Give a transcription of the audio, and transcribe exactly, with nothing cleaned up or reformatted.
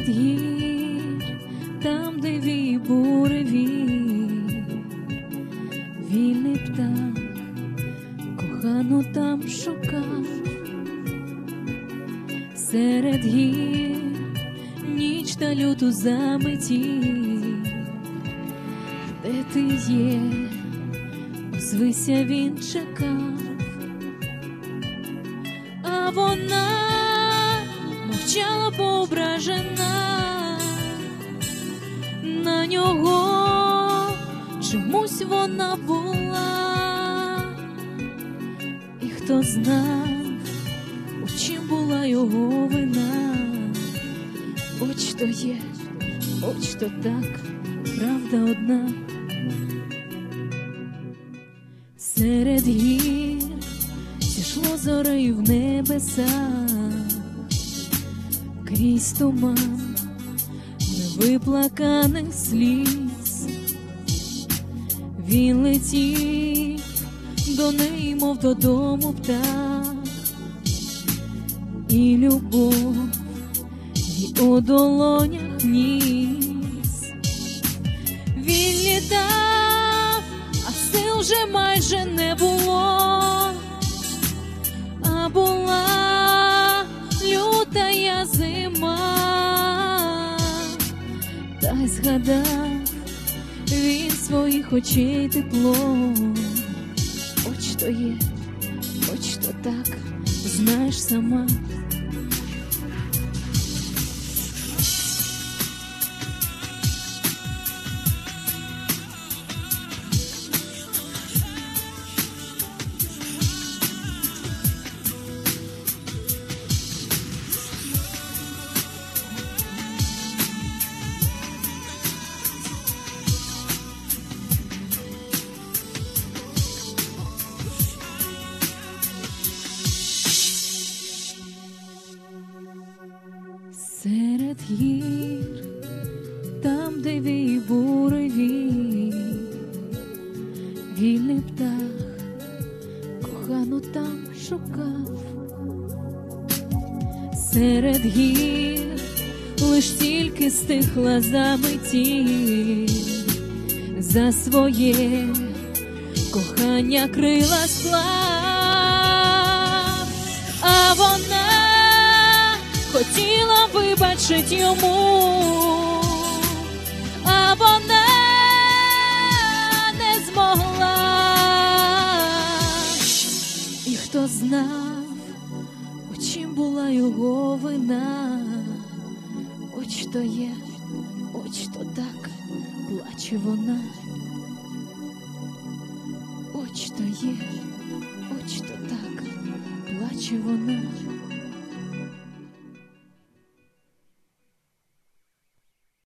Серед гір, там, де вій буревій, вільний птах кохану там шукав. Серед гір ніч та люту заметіль, де ти є, озвися він чекав. А вона мовчала поображена, на нього чомусь вона була. І хто знав, у чим була його вина, от що є, от що так, правда одна. Серед гір зійшло зорею в небеса, крізь туман невиплаканих сліз. Він летів до неї, мов додому птах, і любов їй у долонях ніс. Він літав, а сил вже майже не було, а була лютая зима. Та й згадав він своїх очей тепло, от що є, от що так, знаєш сама. Серед гір, там, де вій буревій, вільний птах кохану там шукав. Серед гір лиш тільки стихла заметіль, за своє кохання крила склав. А вона хотіла вибачить йому, а вона не змогла. І хто знав, у чим була його вина, от що є, от що так, плаче вона. От що є, от що так, плаче вона.